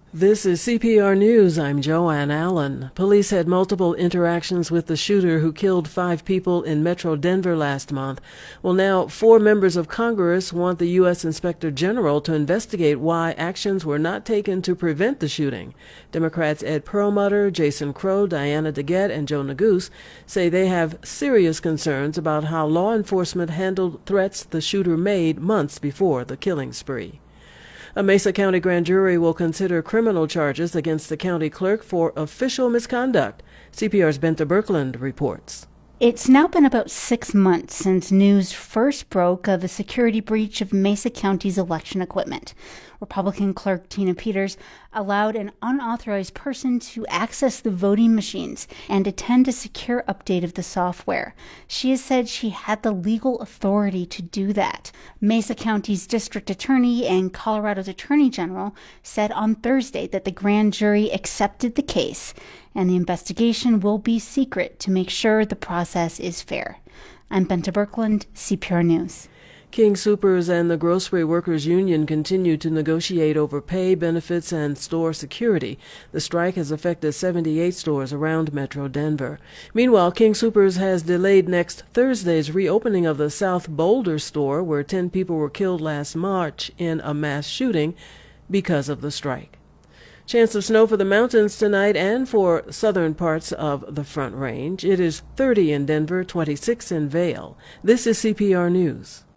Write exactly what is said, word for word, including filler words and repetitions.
This is C P R News. I'm Joanne Allen. Police had multiple interactions with the shooter who killed five people in Metro Denver last month. Well, now four members of Congress want the U S Inspector General to investigate why actions were not taken to prevent the shooting. Democrats Ed Perlmutter, Jason Crow, Diana DeGette, and Joe Neguse say they have serious concerns about how law enforcement handled threats the shooter made months before the killing spree. A Mesa County grand jury will consider criminal charges against the county clerk for official misconduct. C P R's Benta Birkeland reports. It's now been about six months since news first broke of a security breach of Mesa County's election equipment. Republican clerk Tina Peters allowed an unauthorized person to access the voting machines and attend a secure update of the software. She has said she had the legal authority to do that. Mesa County's district attorney and Colorado's attorney general said on Thursday that the grand jury accepted the case and the investigation will be secret to make sure the process is fair. I'm Benta Birkeland, C P R News. King Soopers and the Grocery Workers Union continue to negotiate over pay, benefits, and store security. The strike has affected seventy-eight stores around Metro Denver. Meanwhile, King Soopers has delayed next Thursday's reopening of the South Boulder store, where ten people were killed last March in a mass shooting because of the strike. Chance of snow for the mountains tonight and for southern parts of the Front Range. It is thirty in Denver, twenty-six in Vail. This is C P R News.